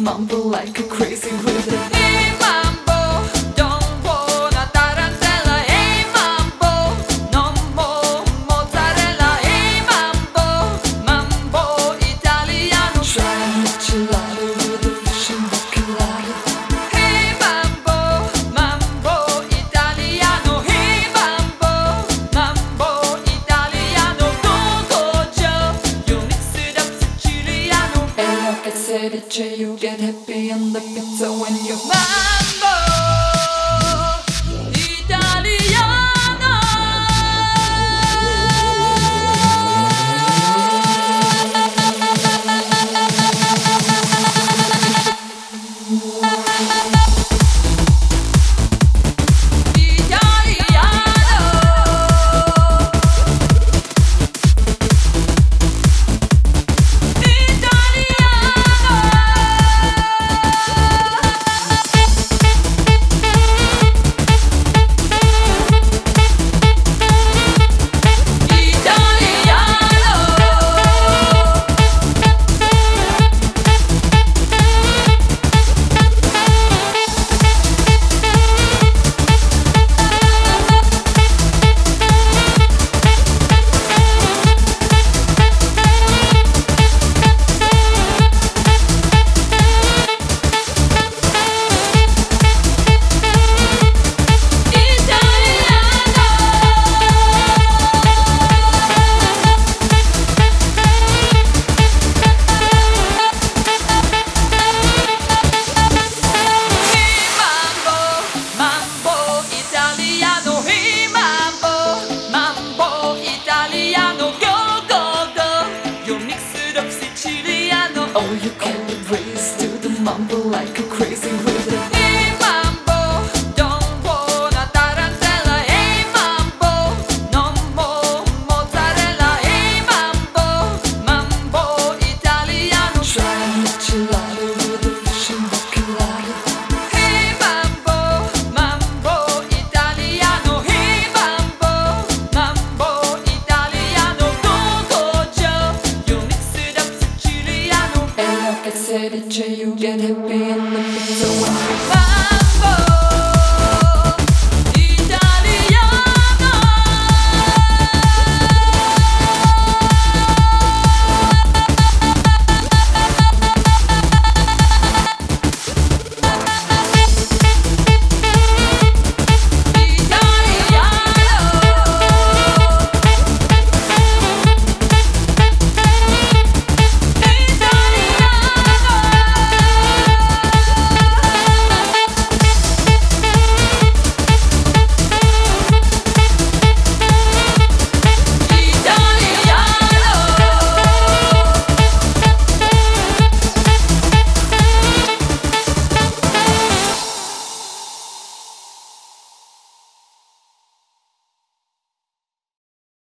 mambo like a crazy rhythm. Hey mambo, don't wanna tarantella. Hey mambo, no more mozzarella. Hey mambo, mambo italiano. Try a gelato with a fish and bacalao. Hey mambo, mambo italiano. Hey mambo, mambo italiano. Go go Joe, you mix it up Siciliano. And like I said, you get happy on the pizza when you Mambo italiano. oh, you can race to the mambo like a crazy rhythm.